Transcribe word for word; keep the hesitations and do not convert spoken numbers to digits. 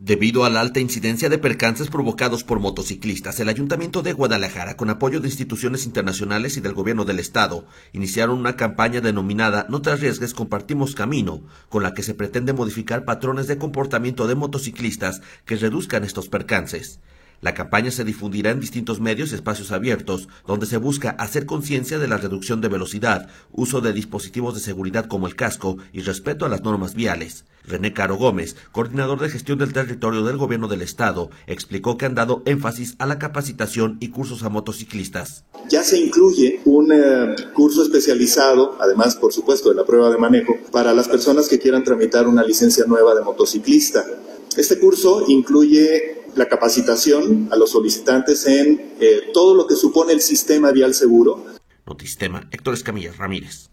Debido a la alta incidencia de percances provocados por motociclistas, el Ayuntamiento de Guadalajara, con apoyo de instituciones internacionales y del Gobierno del Estado, iniciaron una campaña denominada No te arriesgues, compartimos camino, con la que se pretende modificar patrones de comportamiento de motociclistas que reduzcan estos percances. La campaña se difundirá en distintos medios y espacios abiertos, donde se busca hacer conciencia de la reducción de velocidad, uso de dispositivos de seguridad como el casco y respeto a las normas viales. René Caro Gómez, coordinador de gestión del territorio del Gobierno del Estado, explicó que han dado énfasis a la capacitación y cursos a motociclistas. Ya se incluye un eh, curso especializado, además por supuesto de la prueba de manejo, para las personas que quieran tramitar una licencia nueva de motociclista. Este curso incluye la capacitación a los solicitantes en eh, todo lo que supone el sistema vial seguro. Notistema, Héctor Escamilla Ramírez.